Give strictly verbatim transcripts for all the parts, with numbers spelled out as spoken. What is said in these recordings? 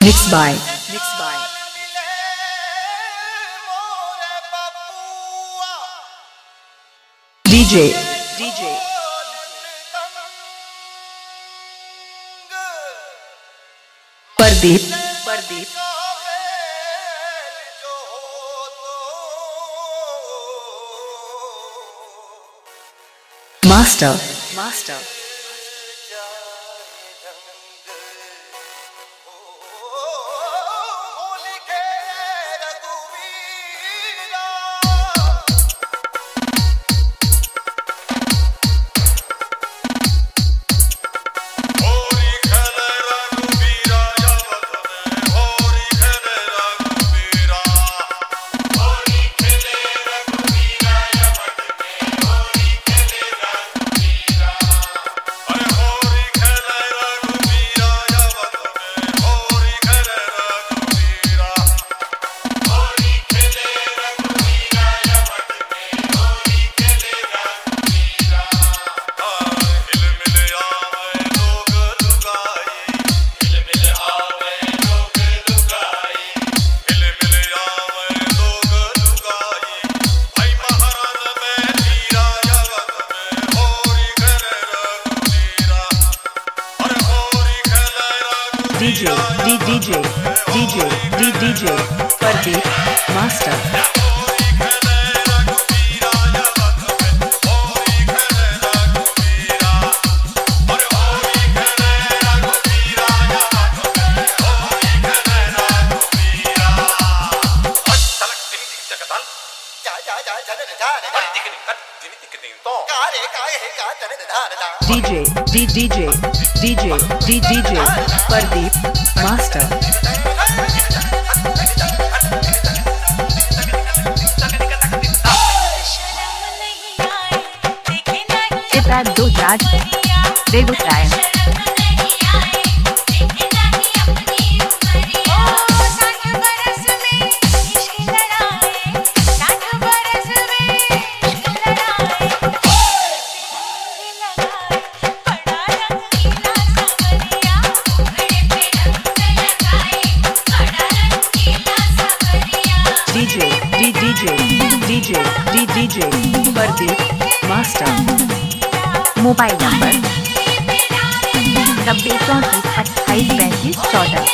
Mixed by Mixed by D J D J Pardeep Pardeep Master Master D J D DJ DJ D DJ Pardeep Master D J D DJ DJ D DJ Pardeep Master चित्रा दो राज Begusarai D J D DJ DJ D DJ Pardeep Master mobile number नब्बे चौंतीस अट्ठाईस पैंतीस चौदह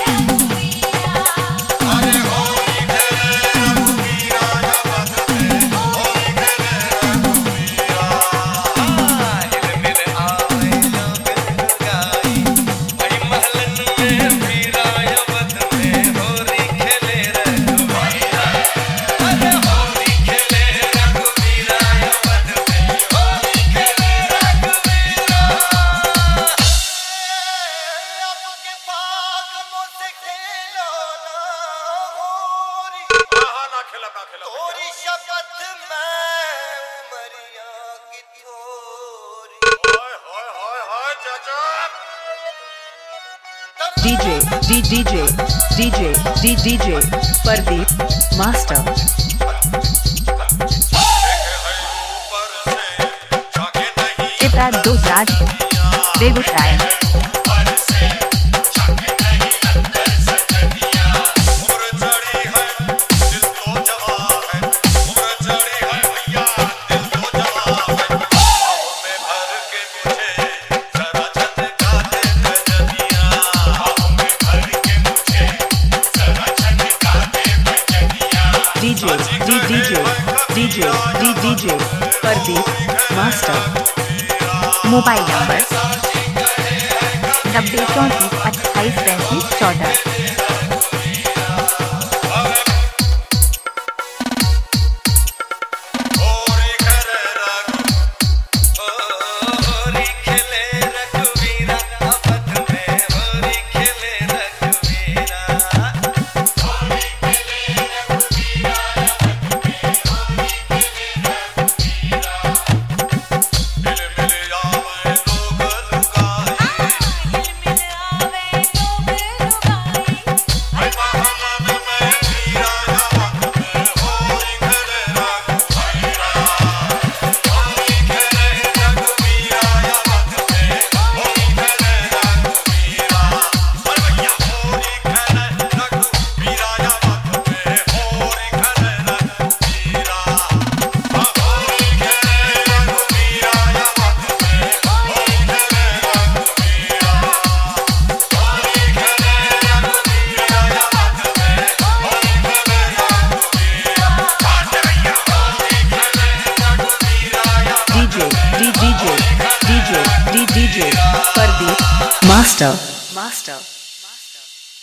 तोरी शपथ मैं उमरिया की थोरी हाय हाय हाय हाय चाचा D J D DJ DJ D DJ Pardeep Master चित्रा दो राज Begusarai D J D DJ DJ D DJ Pardeep Master mobile number नब्बे चौंतीस अट्ठाईस पैंतीस चौदह Pardeep Master Master